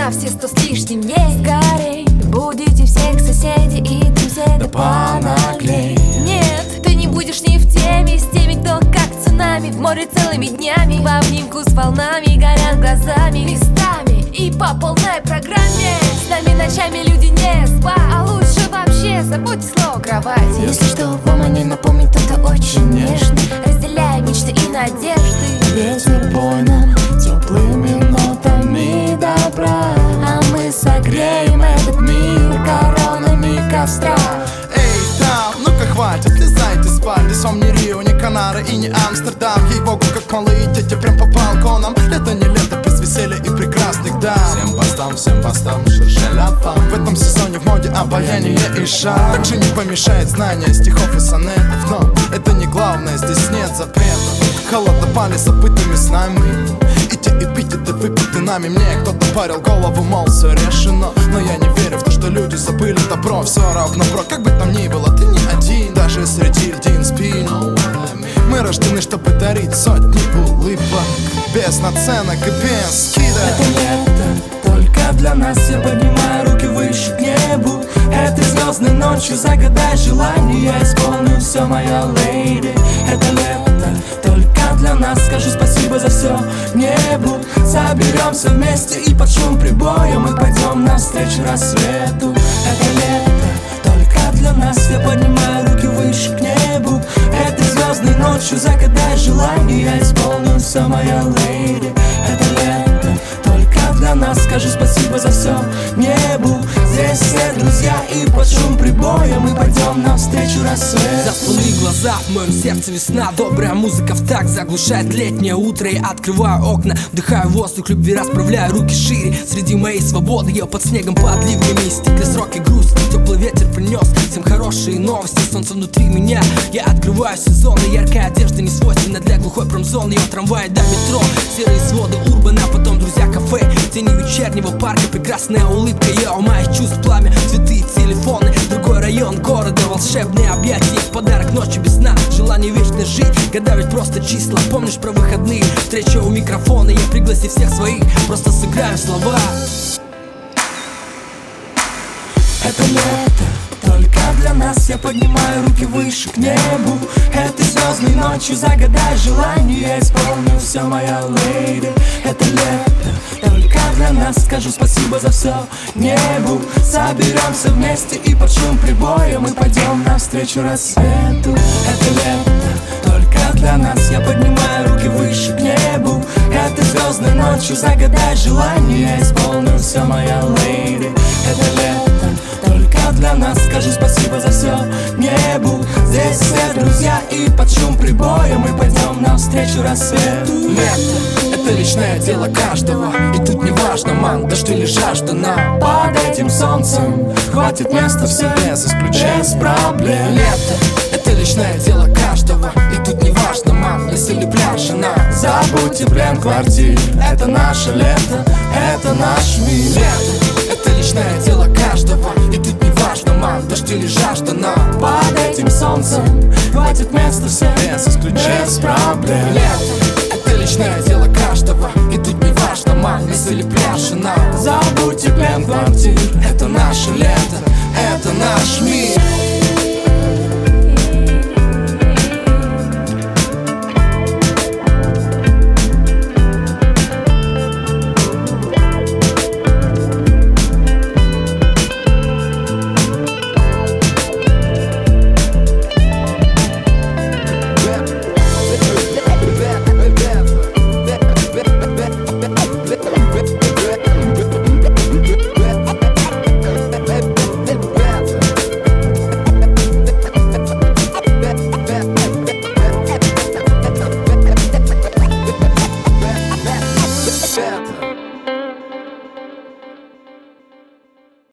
на все 100 с лишним дней. Скорей будете всех соседей и друзей, да понаглей. Нет, ты не будешь ни в теме с теми, кто как цунами в море целыми днями, в обнимку с волнами, горят глазами местами и по полной программе. С нами ночами люди не спят, а лучше вообще забудьте слово кровать. Если что, вам они напомнят, это очень нежно. Разделяя мечты и надежды, Ветер бой нам теплыми нотами добра, а мы согреем этот мир коронами костра. Эй, там, ну-ка хватит, слезайте спать. Здесь вам не Рио, не Канары и не Амстердам. Ей-богу, как малые дети, прям по балконам. Лето не лето, без веселья и прекрасных дам. Всем бастам, шершеляпам. В этом сезоне в моде обаяние и шар. Также не помешает знание стихов и сонетов, но это не главное, здесь нет запретов. Холодно пали забытыми с нами, и те эпитеты выпиты нами. Мне кто-то парил голову, мол, все решено, но я не верю в то, что люди забыли добро. Все равно, бро, как бы там ни было, ты не один, даже среди льдин спин. Мы рождены, чтобы дарить сотни улыбок, без наценок и без скидок. Это лето только для нас, я поднимаю руки выше к небу. Этой звездной ночью загадай желание, я исполню все, моя леди. Это лето только для нас, скажу спасибо за все небу. Соберемся вместе и под шум прибоя мы пойдем навстречу рассвету. Это лето только для нас, я поднимаю руки выше к небу. Этой звездной ночью загадай желание, я исполню все, моя леди. Это лето только для нас, скажу спасибо за все небу. Здесь все друзья и под шум прибоя мы пойдем навстречу рассвету. Заспали глаза, в моем сердце весна. Добрая музыка в такт заглушает летнее утро. Я открываю окна, вдыхаю воздух любви, расправляю руки шире. Среди моей свободы я под снегом, под ливнями. Стекли срок и грусть, теплый ветер принес всем хорошие новости. Солнце внутри меня, я открываю сезон. И яркая одежда не свойственна для глухой промзоны. Я в трамвае до метро, серые своды урбана, потом друзья кафе, тени вечернего парка, прекрасная улыбка. Я у моих чувств пламя, цветы и телефоны. Другой район города, волшебные объятия. Есть подарок ночи без сна, желание вечно жить. Года ведь просто числа, помнишь про выходные? Встреча у микрофона, я пригласи всех своих, просто сыграем слова. Это лето только для нас, я поднимаю руки выше к небу. Этой звездной ночью загадай желание, я исполню все, моя леди. Это лето только для нас, скажу спасибо за все небу. Соберемся вместе и под шум прибоя мы пойдем навстречу рассвету. Это лето только для нас, я поднимаю руки выше к небу. Этой звездной ночью загадай желание, я исполню все, моя леди. Это лето только для нас, скажу спасибо за все небу. Здесь все друзья и под шум прибоя мы пойдем навстречу рассвету. Лето — это личное дело каждого, и тут не важно, ман, дождь или жажда. Нам под этим солнцем хватит места в себе, без проблем. Лето — это личное дело каждого, и тут не важно, мам, если ли пляж, жена. Забудьте плен квартир, это наше лето, это наш мир. Лето — это личное дело каждого, и тут не важно, мам, дождь или жажда. Нам под этим солнцем хватит места